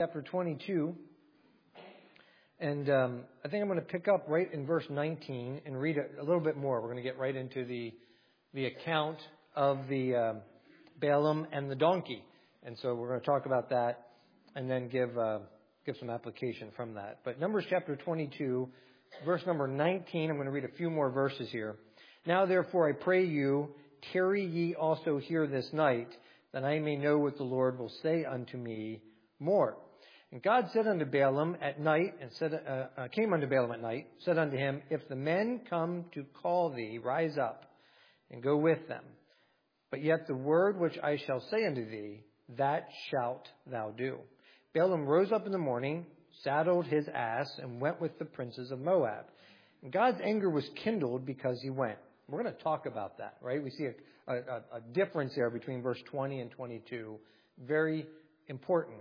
Chapter 22, and I think I'm going to pick up right in verse 19 and read a little bit more. We're going to get right into the account of the Balaam and the donkey, and so we're going to talk about that and then give some application from that. But Numbers chapter 22, verse number 19, I'm going to read a few more verses here. Now therefore I pray you, tarry ye also here this night, that I may know what the Lord will say unto me more. And God said unto Balaam at night, came unto Balaam at night, said unto him, If the men come to call thee, rise up and go with them. But yet the word which I shall say unto thee, that shalt thou do. Balaam rose up in the morning, saddled his ass, and went with the princes of Moab. And God's anger was kindled because he went. We're going to talk about that, right? We see a difference there between verse 20 and 22. Very important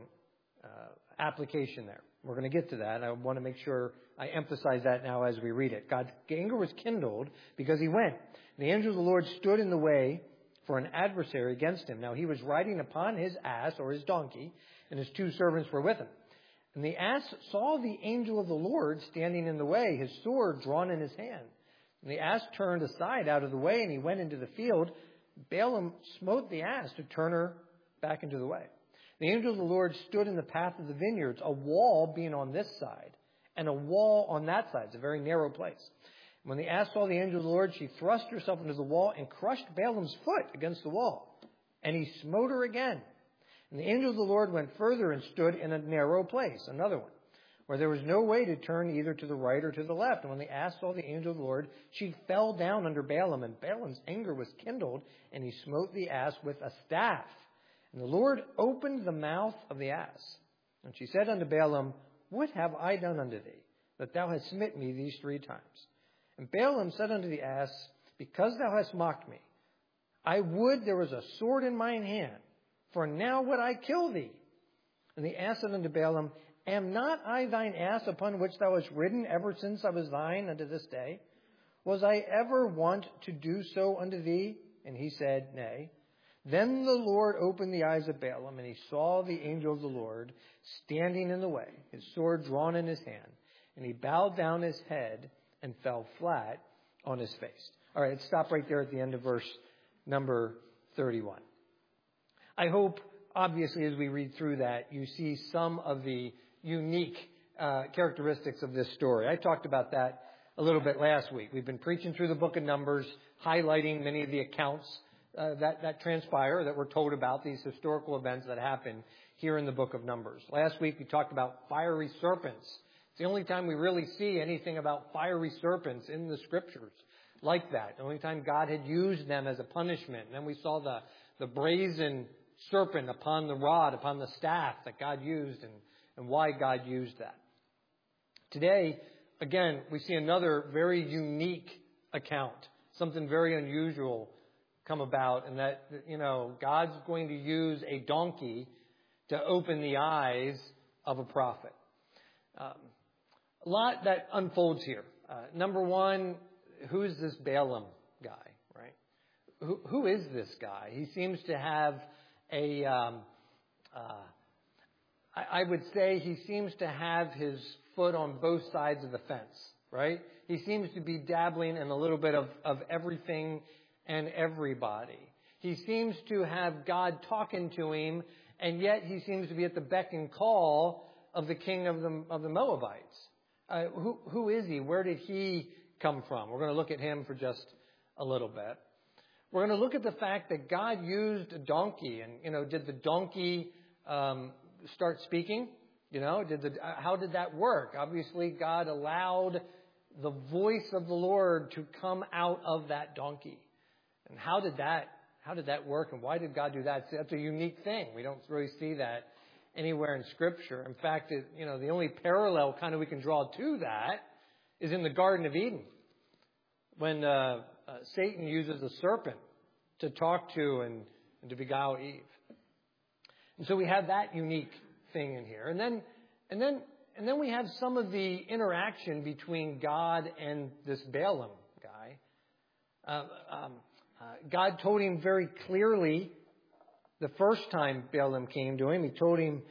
application there. We're going to get to that. I want to make sure I emphasize that now as we read it. God's anger was kindled because he went. The angel of the Lord stood in the way for an adversary against him. Now he was riding upon his ass or his donkey, and his two servants were with him. And the ass saw the angel of the Lord standing in the way, his sword drawn in his hand. And the ass turned aside out of the way, and he went into the field. Balaam smote the ass to turn her back into the way. The angel of the Lord stood in the path of the vineyards, a wall being on this side and a wall on that side. It's a very narrow place. When the ass saw the angel of the Lord, she thrust herself into the wall and crushed Balaam's foot against the wall. And he smote her again. And the angel of the Lord went further and stood in a narrow place, another one, where there was no way to turn either to the right or to the left. And when the ass saw the angel of the Lord, she fell down under Balaam, and Balaam's anger was kindled, and he smote the ass with a staff. And the Lord opened the mouth of the ass. And she said unto Balaam, What have I done unto thee, that thou hast smitten me these 3 times? And Balaam said unto the ass, Because thou hast mocked me, I would there was a sword in mine hand, for now would I kill thee. And the ass said unto Balaam, Am not I thine ass upon which thou hast ridden ever since I was thine unto this day? Was I ever wont to do so unto thee? And he said, Nay. Then the Lord opened the eyes of Balaam, and he saw the angel of the Lord standing in the way, his sword drawn in his hand. And he bowed down his head and fell flat on his face. All right, let's stop right there at the end of verse number 31. I hope, obviously, as we read through that, you see some of the unique characteristics of this story. I talked about that a little bit last week. We've been preaching through the book of Numbers, highlighting many of the accounts that transpire, that we're told about, these historical events that happen here in the book of Numbers. Last week we talked about fiery serpents. It's the only time we really see anything about fiery serpents in the scriptures like that. The only time God had used them as a punishment. And then we saw the brazen serpent upon the rod, upon the staff that God used and why God used that. Today, again, we see another very unique account, something very unusual come about, and that, God's going to use a donkey to open the eyes of a prophet. A lot that unfolds here. Number one, who is this Balaam guy, right? Who is this guy? He seems to have I would say he seems to have his foot on both sides of the fence, right? He seems to be dabbling in a little bit of everything and everybody. He seems to have God talking to him, and yet he seems to be at the beck and call of the king of the Moabites. Who is he? Where did he come from? We're going to look at him for just a little bit. We're going to look at the fact that God used a donkey, and did the donkey start speaking? How did that work? Obviously, God allowed the voice of the Lord to come out of that donkey. And how did that work, and why did God do that? That's a unique thing. We don't really see that anywhere in Scripture. In fact, the only parallel kind of we can draw to that is in the Garden of Eden, when Satan uses a serpent to talk to and to beguile Eve. And so we have that unique thing in here. And then we have some of the interaction between God and this Balaam guy. God told him very clearly the first time Balaam came to him, he told him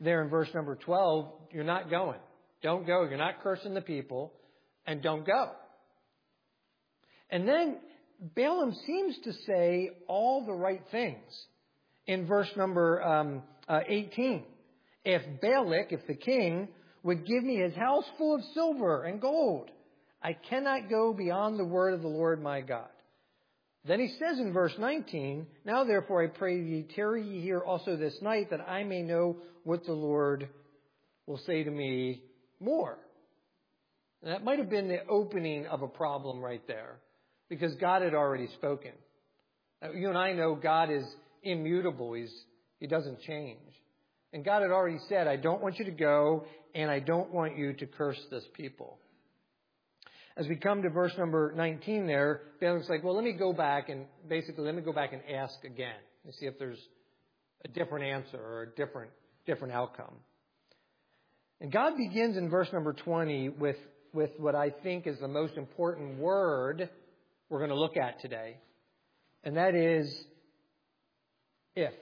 there in verse number 12, you're not going. Don't go. You're not cursing the people, and don't go. And then Balaam seems to say all the right things in verse number 18. If Balak, if the king, would give me his house full of silver and gold, I cannot go beyond the word of the Lord my God. Then he says in verse 19, now therefore I pray ye, tarry ye here also this night, that I may know what the Lord will say to me more. And that might have been the opening of a problem right there, because God had already spoken. You and I know God is immutable. He doesn't change. And God had already said, I don't want you to go, and I don't want you to curse this people. As we come to verse number 19 there, Balaam's like, well, let me go back and ask again and see if there's a different answer or a different outcome. And God begins in verse number 20 with what I think is the most important word we're going to look at today. And that is if.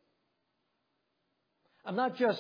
I'm not just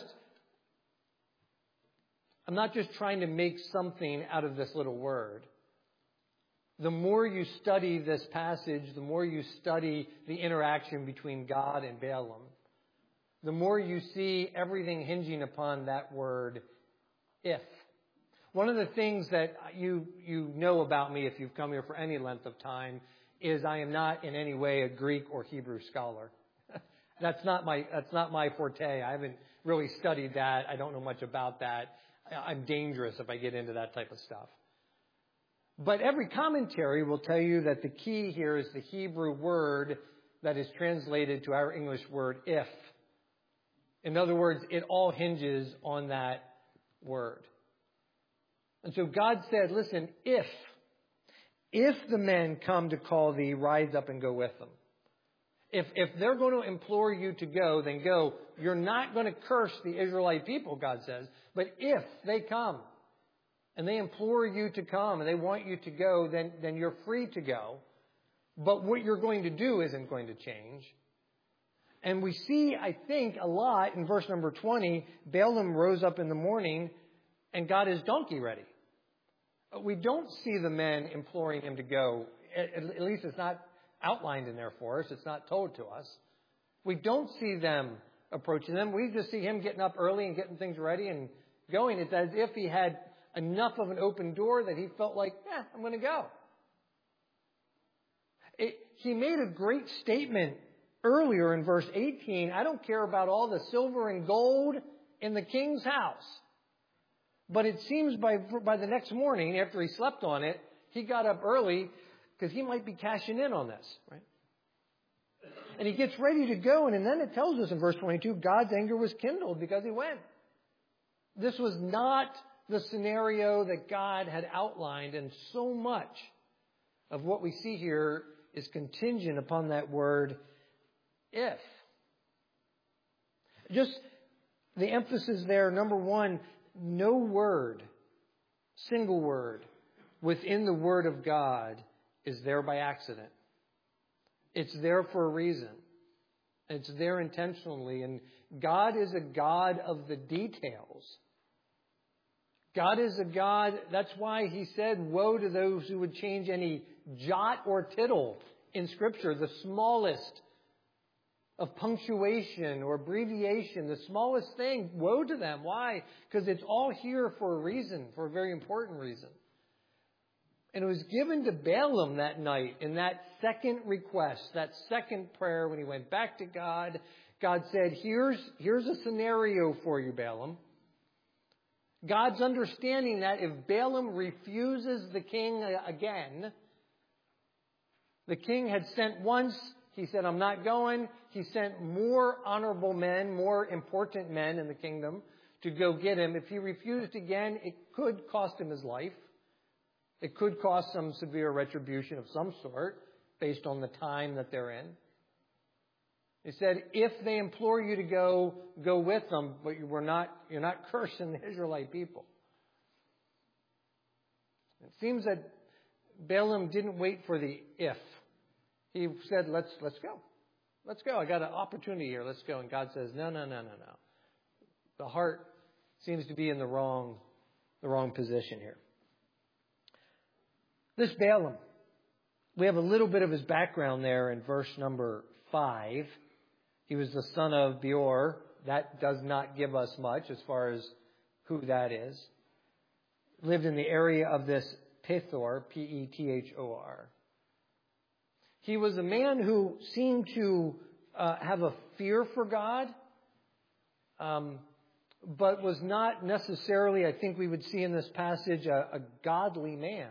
trying to make something out of this little word. The more you study this passage, the more you study the interaction between God and Balaam, the more you see everything hinging upon that word, if. One of the things that you know about me, if you've come here for any length of time, is I am not in any way a Greek or Hebrew scholar. That's not my forte. I haven't really studied that. I don't know much about that. I'm dangerous if I get into that type of stuff. But every commentary will tell you that the key here is the Hebrew word that is translated to our English word if. In other words, it all hinges on that word. And so God said, listen, if the men come to call thee, rise up and go with them. If they're going to implore you to go, then go. You're not going to curse the Israelite people, God says. But if they come and they implore you to come and they want you to go, then you're free to go. But what you're going to do isn't going to change. And we see, I think, a lot in verse number 20, Balaam rose up in the morning and got his donkey ready. We don't see the men imploring him to go. At least it's not outlined in there for us. It's not told to us. We don't see them approaching them. We just see him getting up early and getting things ready and going. It's as if he had enough of an open door that he felt like, I'm going to go. He made a great statement earlier in verse 18. I don't care about all the silver and gold in the king's house. But it seems by the next morning, after he slept on it, he got up early because he might be cashing in on this, right? And he gets ready to go, and then it tells us in verse 22, God's anger was kindled because he went. This was not the scenario that God had outlined, and so much of what we see here is contingent upon that word, if. Just the emphasis there, number one, no word, single word, within the Word of God is there by accident. It's there for a reason. It's there intentionally. And God is a God of the details. God is a God, that's why he said, woe to those who would change any jot or tittle in Scripture, the smallest of punctuation or abbreviation, the smallest thing, woe to them. Why? Because it's all here for a reason, for a very important reason. And it was given to Balaam that night in that second request, that second prayer when he went back to God. God said, here's a scenario for you, Balaam. God's understanding that if Balaam refuses the king again, the king had sent once, he said, I'm not going. He sent more honorable men, more important men in the kingdom to go get him. If he refused again, it could cost him his life. It could cost some severe retribution of some sort based on the time that they're in. He said, if they implore you to go with them, but you're not cursing the Israelite people. It seems that Balaam didn't wait for the if. He said, let's go. Let's go. I got an opportunity here. Let's go. And God says, no. The heart seems to be in the wrong position here. This Balaam, we have a little bit of his background there in verse number 5. He was the son of Beor. That does not give us much as far as who that is. Lived in the area of this Pethor, P-E-T-H-O-R. He was a man who seemed to have a fear for God, but was not necessarily, I think we would see in this passage, a godly man.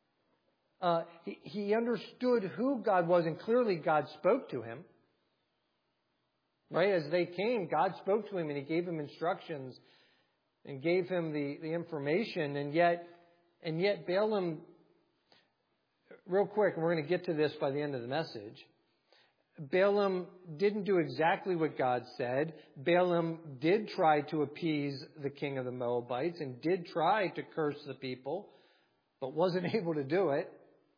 He understood who God was, and clearly God spoke to him. Right? As they came, God spoke to him, and He gave him instructions and gave him the information. And yet Balaam, real quick, and we're going to get to this by the end of the message, Balaam didn't do exactly what God said. Balaam did try to appease the king of the Moabites and did try to curse the people, but wasn't able to do it.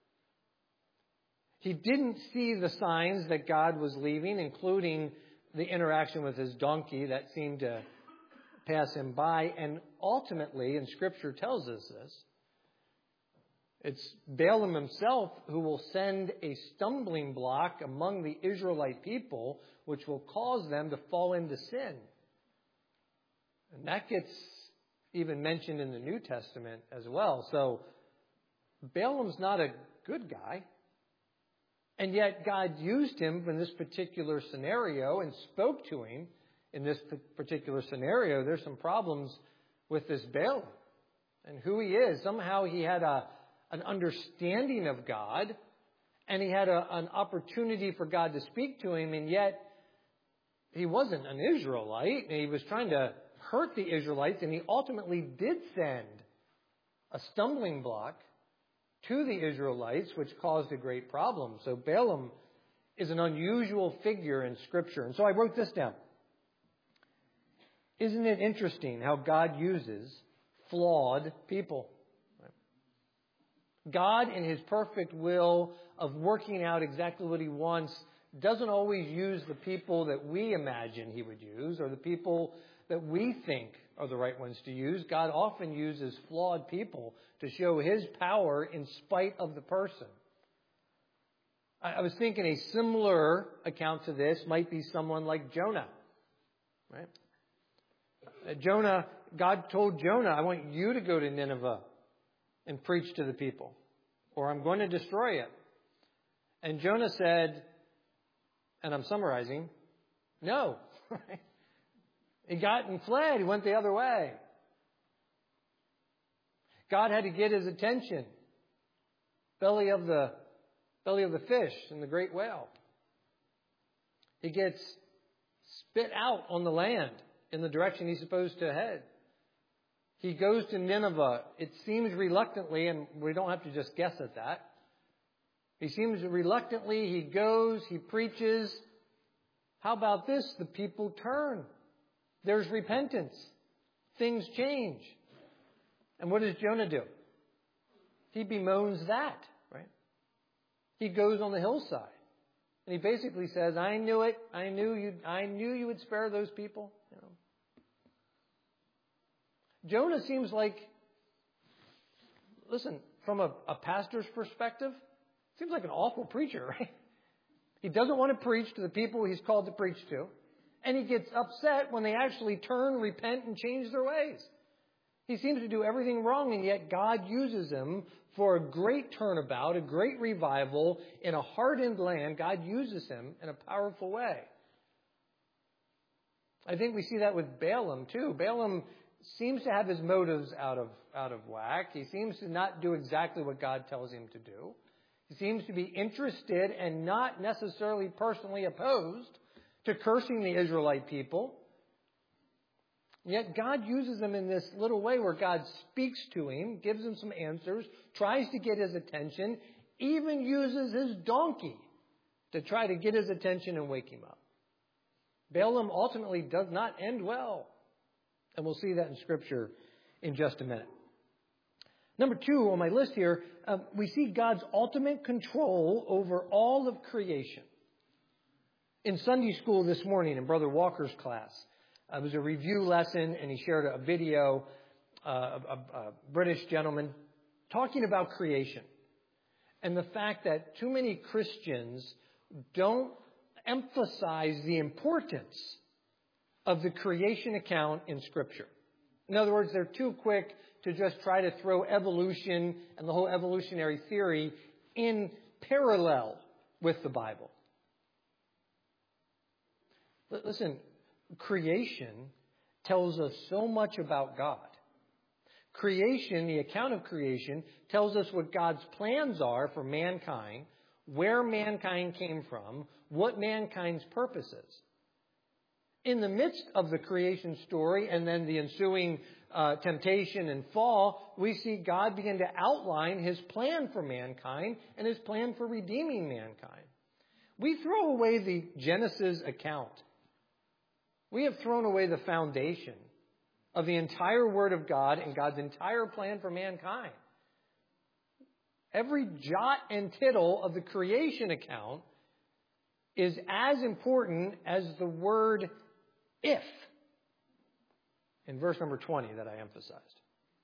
He didn't see the signs that God was leaving, including the interaction with his donkey that seemed to pass him by. And ultimately, and Scripture tells us this, it's Balaam himself who will send a stumbling block among the Israelite people, which will cause them to fall into sin. And that gets even mentioned in the New Testament as well. So Balaam's not a good guy. And yet God used him in this particular scenario and spoke to him in this particular scenario. There's some problems with this Balaam and who he is. Somehow he had an understanding of God, and he had an opportunity for God to speak to him, and yet he wasn't an Israelite, and he was trying to hurt the Israelites, and he ultimately did send a stumbling block to the Israelites, which caused a great problem. So Balaam is an unusual figure in Scripture. And so I wrote this down. Isn't it interesting how God uses flawed people? God, in His perfect will of working out exactly what He wants, doesn't always use the people that we imagine He would use or the people that we think are the right ones to use. God often uses flawed people to show His power in spite of the person. I was thinking a similar account to this might be someone like Jonah. Right? Jonah, God told Jonah, I want you to go to Nineveh and preach to the people, or I'm going to destroy it. And Jonah said, and I'm summarizing, no. He got and fled. He went the other way. God had to get his attention. Belly of the fish and the great whale. He gets spit out on the land in the direction he's supposed to head. He goes to Nineveh. It seems reluctantly, and we don't have to just guess at that. He seems reluctantly. He goes. He preaches. How about this? The people turn. There's repentance. Things change. And what does Jonah do? He bemoans that, right? He goes on the hillside. And he basically says, I knew it. I knew you would spare those people. You know. Jonah seems like, listen, from a pastor's perspective, seems like an awful preacher, right? He doesn't want to preach to the people he's called to preach to. And he gets upset when they actually turn, repent, and change their ways. He seems to do everything wrong, and yet God uses him for a great turnabout, a great revival in a hardened land. God uses him in a powerful way. I think we see that with Balaam, too. Balaam seems to have his motives out of whack. He seems to not do exactly what God tells him to do. He seems to be interested and not necessarily personally opposed to cursing the Israelite people. Yet God uses him in this little way where God speaks to him, gives him some answers, tries to get his attention, even uses his donkey to try to get his attention and wake him up. Balaam ultimately does not end well. And we'll see that in Scripture in just a minute. Number 2 on my list here, we see God's ultimate control over all of creation. In Sunday school this morning, in Brother Walker's class, It was a review lesson, and he shared a video, a British gentleman, talking about creation. And the fact that too many Christians don't emphasize the importance of the creation account in Scripture. In other words, they're too quick to just try to throw evolution and the whole evolutionary theory in parallel with the Bible. Listen, creation tells us so much about God. Creation, the account of creation, tells us what God's plans are for mankind, where mankind came from, what mankind's purpose is. In the midst of the creation story and then the ensuing temptation and fall, we see God begin to outline His plan for mankind and His plan for redeeming mankind. We throw away the Genesis account. We have thrown away the foundation of the entire Word of God and God's entire plan for mankind. Every jot and tittle of the creation account is as important as the word if in verse number 20 that I emphasized.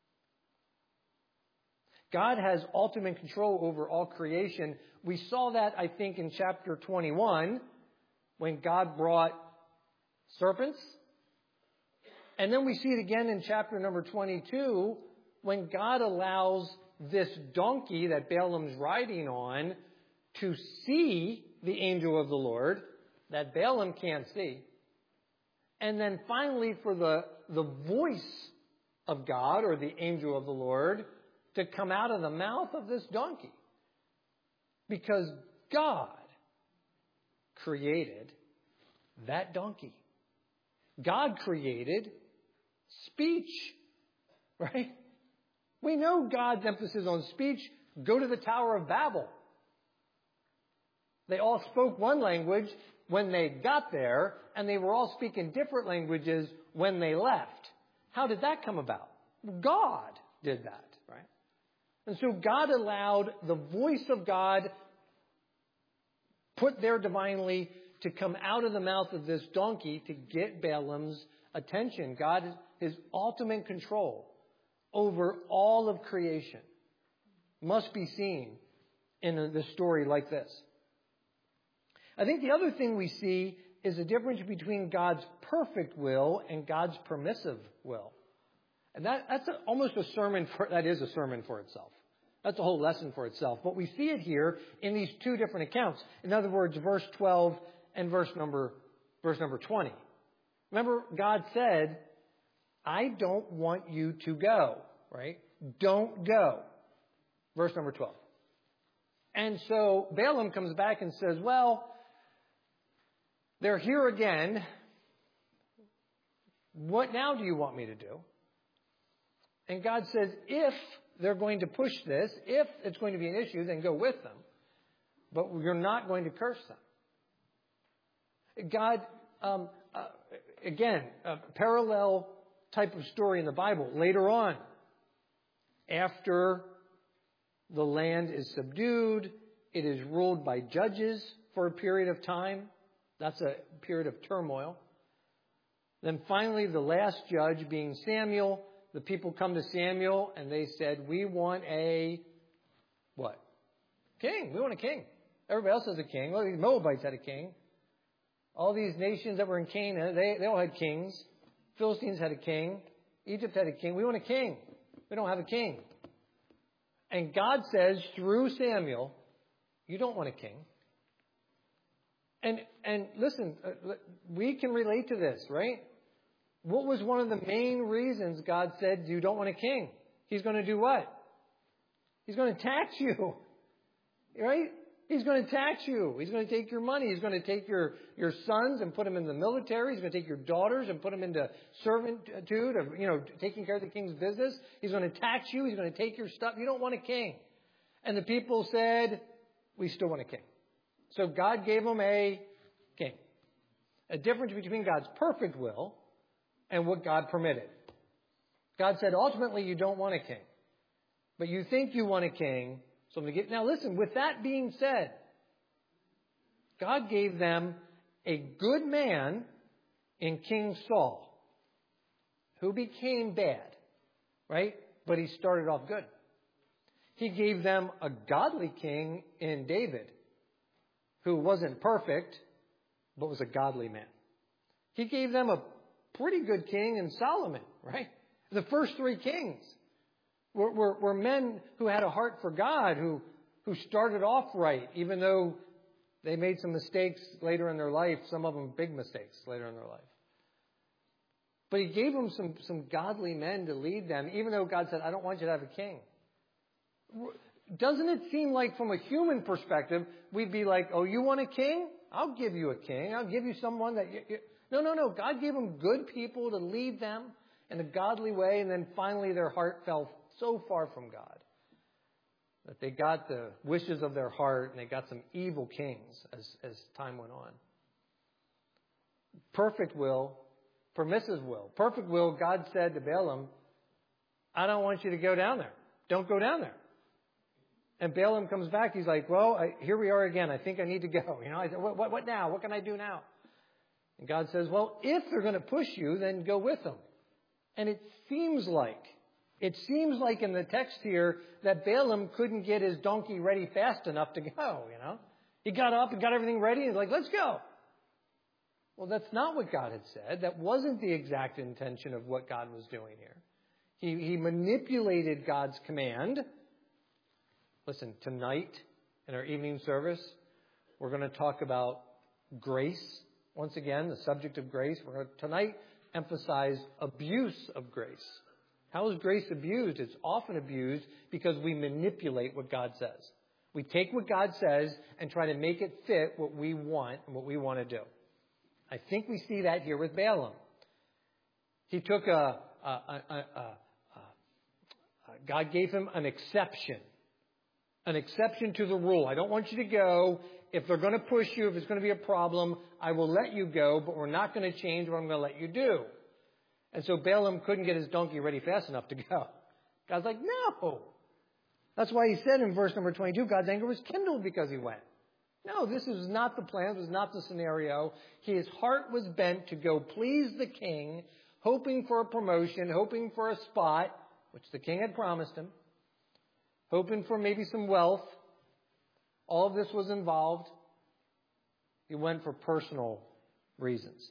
God has ultimate control over all creation. We saw that, I think, in chapter 21 when God brought serpents. And then we see it again in chapter number 22 when God allows this donkey that Balaam's riding on to see the angel of the Lord that Balaam can't see. And then finally for the voice of God or the angel of the Lord to come out of the mouth of this donkey. Because God created that donkey. God created speech, right? We know God's emphasis on speech. Go to the Tower of Babel. They all spoke one language when they got there, and they were all speaking different languages when they left. How did that come about? God did that, right? And so God allowed the voice of God put there divinely to come out of the mouth of this donkey to get Balaam's attention. God is His ultimate control over all of creation must be seen in the story like this. I think the other thing we see is the difference between God's perfect will and God's permissive will. And that's almost a sermon that is a sermon for itself. That's a whole lesson for itself. But we see it here in these two different accounts. In other words, verse 12 and verse number 20. Remember, God said, I don't want you to go, right? Don't go. Verse number 12. And so Balaam comes back and says, well, they're here again. What now do you want me to do? And God says, if they're going to push this, if it's going to be an issue, then go with them. But you're not going to curse them. God, again, a parallel type of story in the Bible. Later on, after the land is subdued, it is ruled by judges for a period of time. That's a period of turmoil. Then finally, the last judge being Samuel, the people come to Samuel and they said, we want a, what? King. We want a king. Everybody else has a king. Well, the Moabites had a king. All these nations that were in Canaan, they all had kings. Philistines had a king. Egypt had a king. We want a king. We don't have a king. And God says through Samuel, you don't want a king. And listen, we can relate to this, right? What was one of the main reasons God said you don't want a king? He's going to do what? He's going to tax you, right? He's going to tax you. He's going to take your money. He's going to take your sons and put them in the military. He's going to take your daughters and put them into servitude of, taking care of the king's business. He's going to tax you. He's going to take your stuff. You don't want a king. And the people said, we still want a king. So God gave them a king. A difference between God's perfect will and what God permitted. God said, ultimately, you don't want a king. But you think you want a king. So I'm going to get, now listen, with that being said, God gave them a good man in King Saul. who became bad, right? But he started off good. He gave them a godly king in David, who wasn't perfect, but was a godly man. He gave them a pretty good king in Solomon, right? The first three kings were men who had a heart for God, who started off right, even though they made some mistakes later in their life, some of them big mistakes later in their life. But he gave them some godly men to lead them, even though God said, I don't want you to have a king. Doesn't it seem like from a human perspective, we'd be like, oh, you want a king? I'll give you a king. I'll give you someone that No. God gave them good people to lead them in a godly way, and then finally their heart fell so far from God that they got the wishes of their heart, and they got some evil kings as time went on. Perfect will, permissive will. Perfect will, God said to Balaam, I don't want you to go down there. Don't go down there. And Balaam comes back. He's like, well, here we are again. I think I need to go. I said, what now? What can I do now? And God says, well, if they're going to push you, then go with them. And it seems like in the text here that Balaam couldn't get his donkey ready fast enough to go, He got up and got everything ready and was like, let's go. Well, that's not what God had said. That wasn't the exact intention of what God was doing here. He manipulated God's command. Listen, tonight in our evening service, we're going to talk about grace. Once again, the subject of grace. We're going to tonight emphasize abuse of grace. How is grace abused? It's often abused because we manipulate what God says. We take what God says and try to make it fit what we want and what we want to do. I think we see that here with Balaam. He took God gave him an exception to the rule. I don't want you to go. If they're going to push you, if it's going to be a problem, I will let you go, but we're not going to change what I'm going to let you do. And so Balaam couldn't get his donkey ready fast enough to go. God's like, no. That's why he said in verse number 22, God's anger was kindled because he went. No, this was not the plan. This was not the scenario. His heart was bent to go please the king, hoping for a promotion, hoping for a spot, which the king had promised him, hoping for maybe some wealth. All of this was involved. He went for personal reasons.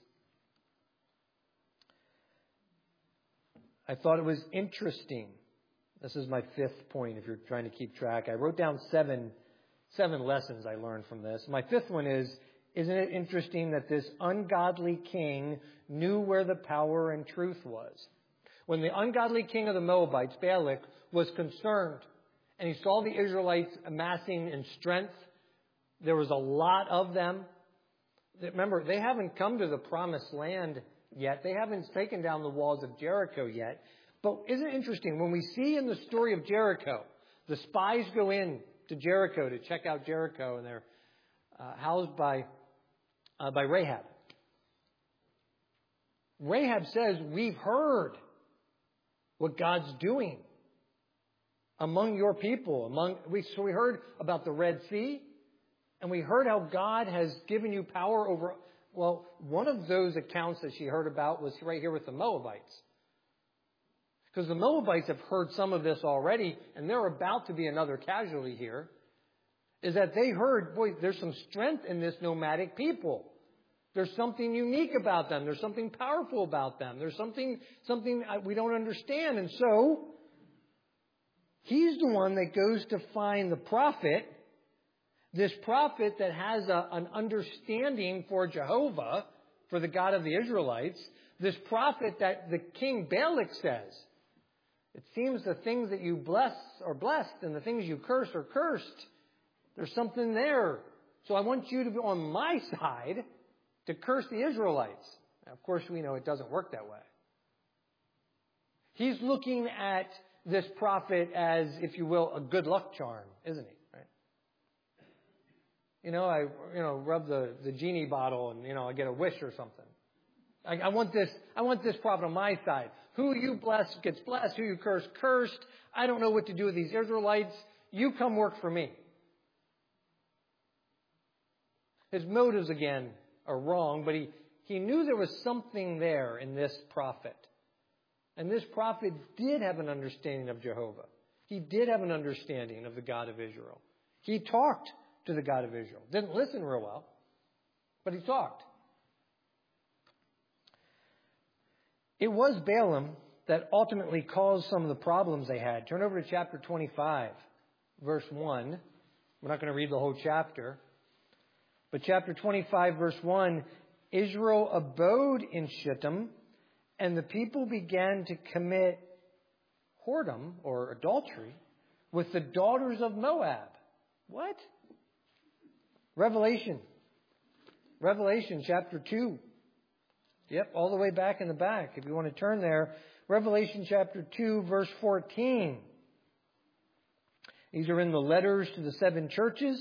I thought it was interesting. This is my fifth point if you're trying to keep track. I wrote down seven lessons I learned from this. My fifth one is, isn't it interesting that this ungodly king knew where the power and truth was? When the ungodly king of the Moabites, Balak, was concerned and he saw the Israelites amassing in strength, there was a lot of them. Remember, they haven't come to the promised land yet. They haven't taken down the walls of Jericho yet. But isn't it interesting? When we see in the story of Jericho, the spies go in to Jericho to check out Jericho, and they're housed by Rahab. Rahab says, we've heard what God's doing among your people. So we heard about the Red Sea, and we heard how God has given you power over. Well, one of those accounts that she heard about was right here with the Moabites. Because the Moabites have heard some of this already, and they're about to be another casualty here, is that they heard, boy, there's some strength in this nomadic people. There's something unique about them. There's something powerful about them. There's something we don't understand. And so, he's the one that goes to find the prophet, this prophet that has an understanding for Jehovah, for the God of the Israelites, this prophet that the king Balak says, it seems the things that you bless are blessed and the things you curse are cursed. There's something there. So I want you to be on my side to curse the Israelites. Now, of course, we know it doesn't work that way. He's looking at this prophet as, if you will, a good luck charm, isn't he? Right? I rub the genie bottle and, I get a wish or something. I want this prophet on my side. Who you bless gets blessed. Who you curse, cursed. I don't know what to do with these Israelites. You come work for me. His motives, again, are wrong, but he knew there was something there in this prophet. And this prophet did have an understanding of Jehovah. He did have an understanding of the God of Israel. He talked to the God of Israel. Didn't listen real well, but he talked. It was Balaam that ultimately caused some of the problems they had. Turn over to chapter 25, verse 1. We're not going to read the whole chapter. But chapter 25, verse 1, Israel abode in Shittim, and the people began to commit whoredom or adultery with the daughters of Moab. What? Revelation chapter 2. Yep, all the way back in the back. If you want to turn there, Revelation chapter 2, verse 14. These are in the letters to the 7 churches.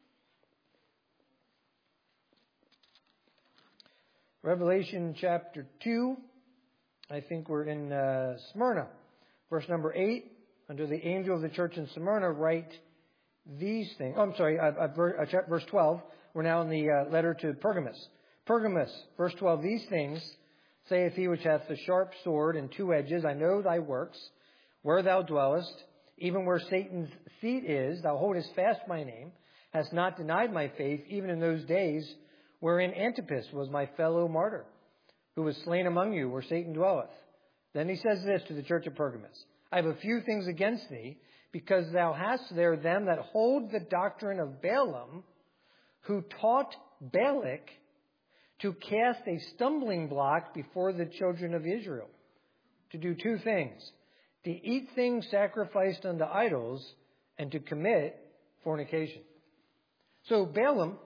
Revelation chapter 2. I think we're in Smyrna. Verse number 8. Under the angel of the church in Smyrna, write these things. Oh, I'm sorry, verse 12. We're now in the letter to Pergamos. Pergamos, verse 12. These things saith he which hath the sharp sword and 2 edges. I know thy works, where thou dwellest, even where Satan's seat is. Thou holdest fast my name, hast not denied my faith, even in those days wherein Antipas was my fellow martyr, who was slain among you, where Satan dwelleth. Then he says this to the church of Pergamos. I have a few things against thee, because thou hast there them that hold the doctrine of Balaam, who taught Balak to cast a stumbling block before the children of Israel, to do 2 things, to eat things sacrificed unto idols, and to commit fornication. So Balaam,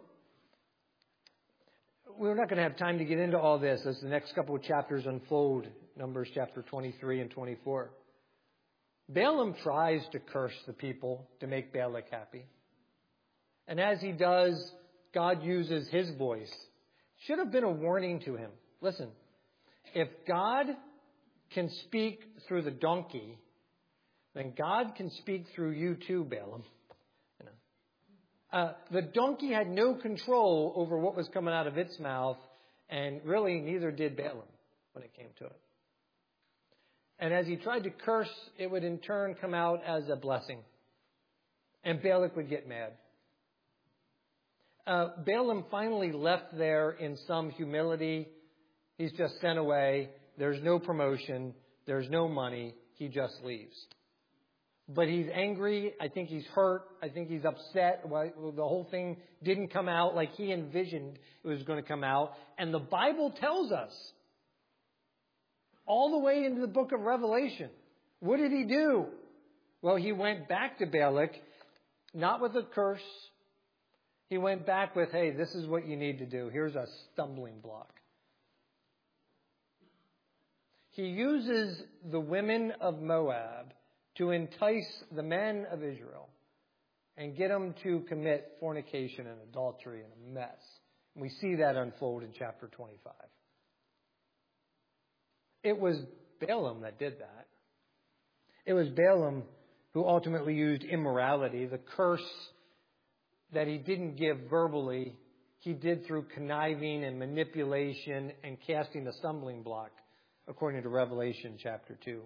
we're not going to have time to get into all this as the next couple of chapters unfold, Numbers chapter 23 and 24. Balaam tries to curse the people to make Balak happy. And as he does, God uses his voice. Should have been a warning to him. Listen, if God can speak through the donkey, then God can speak through you too, Balaam. The donkey had no control over what was coming out of its mouth, and really neither did Balaam when it came to it. And as he tried to curse, it would in turn come out as a blessing. And Balak would get mad. Balaam finally left there in some humility. He's just sent away. There's no promotion. There's no money. He just leaves. But he's angry. I think he's hurt. I think he's upset. The whole thing didn't come out like he envisioned it was going to come out. And the Bible tells us, all the way into the book of Revelation, what did he do? Well, he went back to Balak, not with a curse. He went back with, hey, this is what you need to do. Here's a stumbling block. He uses the women of Moab to entice the men of Israel and get them to commit fornication and adultery and a mess. And we see that unfold in chapter 25. It was Balaam that did that. It was Balaam who ultimately used immorality, the curse that he didn't give verbally, he did through conniving and manipulation and casting a stumbling block, according to Revelation chapter 2.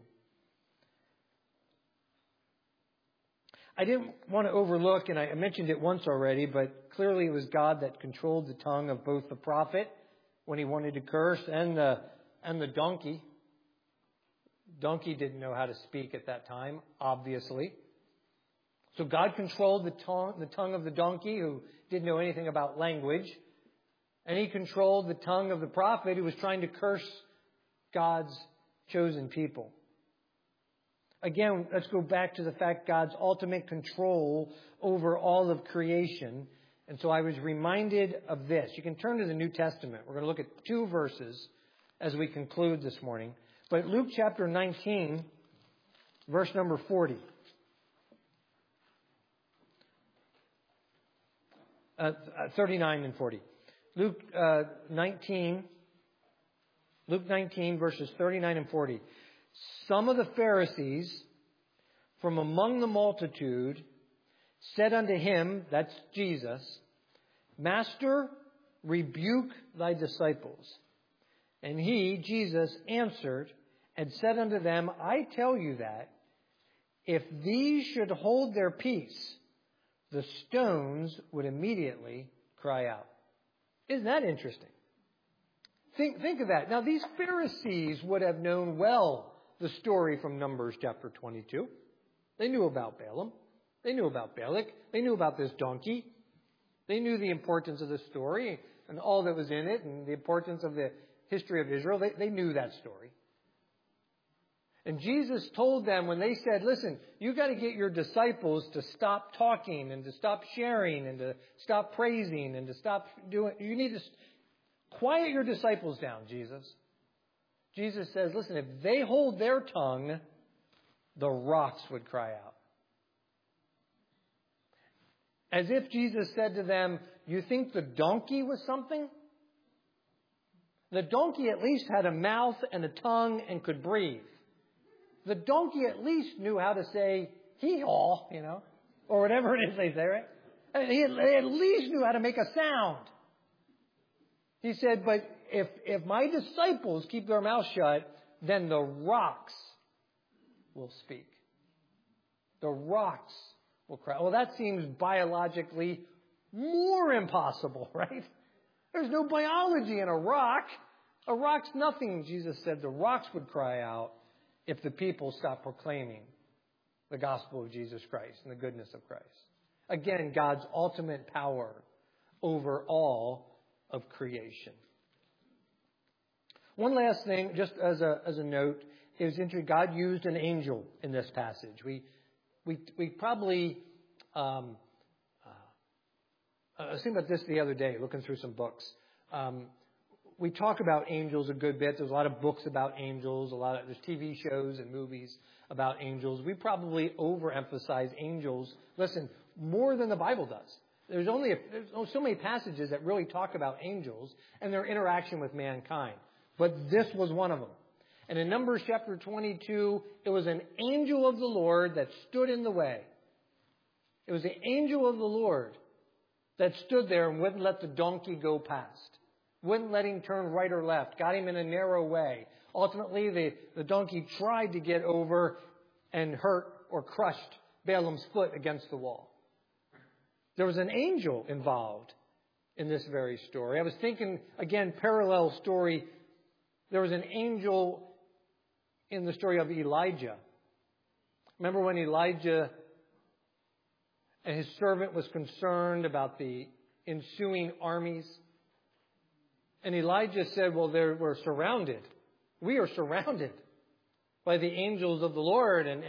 I didn't want to overlook, and I mentioned it once already, but clearly it was God that controlled the tongue of both the prophet when he wanted to curse and the donkey. Donkey didn't know how to speak at that time, obviously. So God controlled the tongue of the donkey, who didn't know anything about language. And he controlled the tongue of the prophet, who was trying to curse God's chosen people. Again, let's go back to the fact God's ultimate control over all of creation. And so I was reminded of this. You can turn to the New Testament. We're going to look at 2 verses as we conclude this morning. But Luke chapter 19, verse number 40. 39 and 40. Luke 19, verses 39 and 40. Some of the Pharisees from among the multitude said unto him, that's Jesus, Master, rebuke thy disciples. And he, Jesus, answered and said unto them, I tell you that, if these should hold their peace, the stones would immediately cry out. Isn't that interesting? Think of that. Now, these Pharisees would have known well the story from Numbers chapter 22. They knew about Balaam. They knew about Balak. They knew about this donkey. They knew the importance of the story and all that was in it and the importance of the history of Israel. They knew that story. And Jesus told them when they said, listen, you got to get your disciples to stop talking and to stop sharing and to stop praising and to stop doing. You need to quiet your disciples down, Jesus. Jesus says, listen, if they hold their tongue, the rocks would cry out. As if Jesus said to them, you think the donkey was something? The donkey at least had a mouth and a tongue and could breathe. The donkey at least knew how to say, hee-haw, or whatever it is they say, right? He at least knew how to make a sound. He said, but if my disciples keep their mouth shut, then the rocks will speak. The rocks will cry. Well, that seems biologically more impossible, right? There's no biology in a rock. A rock's nothing. Jesus said the rocks would cry out if the people stop proclaiming the gospel of Jesus Christ and the goodness of Christ. Again, God's ultimate power over all of creation. One last thing, just as a note, is God used an angel in this passage. We probably I was thinking about this the other day, looking through some books. We talk about angels a good bit. There's a lot of books about angels. There's TV shows and movies about angels. We probably overemphasize angels. Listen, more than the Bible does. There's so many passages that really talk about angels and their interaction with mankind. But this was one of them. And in Numbers chapter 22, it was an angel of the Lord that stood in the way. It was the angel of the Lord that stood there and wouldn't let the donkey go past. Wouldn't let him turn right or left. Got him in a narrow way. Ultimately, the donkey tried to get over and hurt or crushed Balaam's foot against the wall. There was an angel involved in this very story. I was thinking, again, parallel story. There was an angel in the story of Elijah. Remember when Elijah and his servant was concerned about the ensuing armies? And Elijah said, well, we're surrounded. We are surrounded by the angels of the Lord and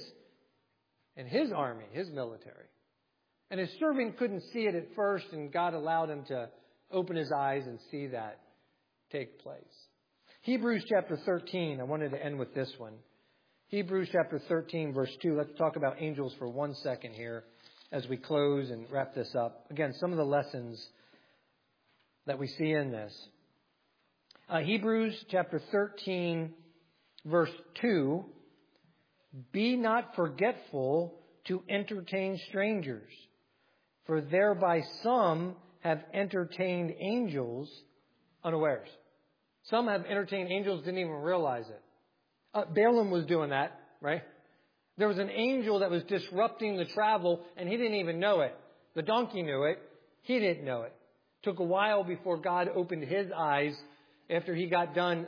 his army, his military. And his servant couldn't see it at first, and God allowed him to open his eyes and see that take place. Hebrews chapter 13, I wanted to end with this one. Hebrews chapter 13, verse 2. Let's talk about angels for 1 second here as we close and wrap this up. Again, some of the lessons that we see in this. Hebrews chapter 13, verse 2. Be not forgetful to entertain strangers, for thereby some have entertained angels unawares. Some have entertained angels, didn't even realize it. Balaam was doing that, right? There was an angel that was disrupting the travel, and he didn't even know it. The donkey knew it. He didn't know it. Took a while before God opened his eyes after he got done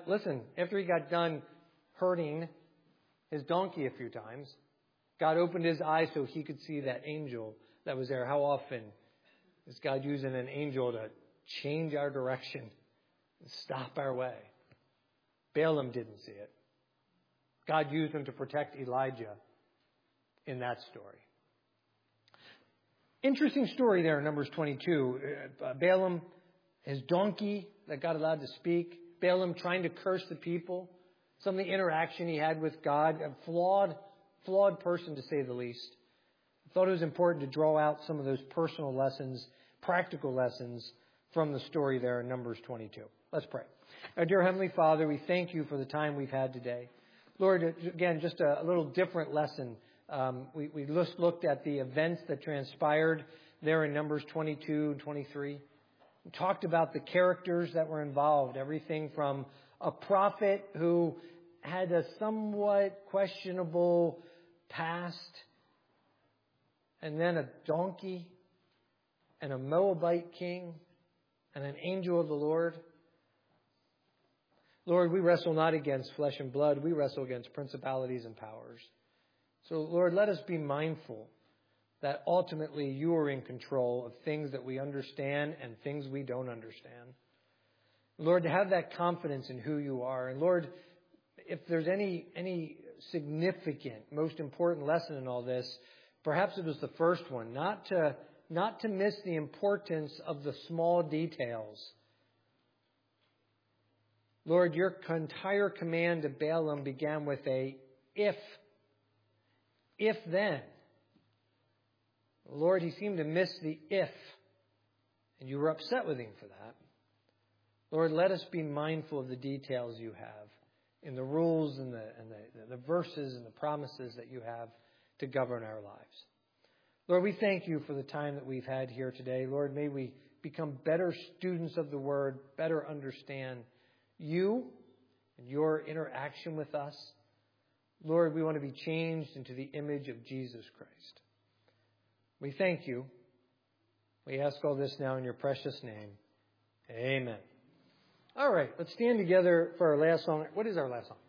hurting his donkey a few times. God opened his eyes so he could see that angel that was there. How often is God using an angel to change our direction and stop our way? Balaam didn't see it. God used him to protect Elijah in that story. Interesting story there in Numbers 22. Balaam, his donkey that God allowed to speak. Balaam trying to curse the people. Some of the interaction he had with God. A flawed person, to say the least. I thought it was important to draw out some of those personal lessons, practical lessons from the story there in Numbers 22. Let's pray. Our dear Heavenly Father, we thank you for the time we've had today. Lord, again, just a little different lesson. We just looked at the events that transpired there in Numbers 22 and 23. We talked about the characters that were involved. Everything from a prophet who had a somewhat questionable past, and then a donkey, and a Moabite king, and an angel of the Lord. Lord, we wrestle not against flesh and blood. We wrestle against principalities and powers. So, Lord, let us be mindful that ultimately you are in control of things that we understand and things we don't understand. Lord, to have that confidence in who you are. And Lord, if there's any significant, most important lesson in all this, perhaps it was the first one, not to miss the importance of the small details. Lord, your entire command to Balaam began with a if then. Lord, he seemed to miss the if, and you were upset with him for that. Lord, let us be mindful of the details you have in the rules and the verses and the promises that you have to govern our lives. Lord, we thank you for the time that we've had here today. Lord, may we become better students of the Word, better understand you and your interaction with us. Lord, we want to be changed into the image of Jesus Christ. We thank you. We ask all this now in your precious name. Amen. All right, let's stand together for our last song. What is our last song?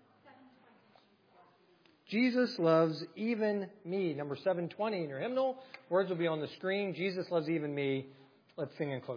Jesus Loves Even Me, number 720 in your hymnal. Words will be on the screen. Jesus Loves Even Me. Let's sing and close.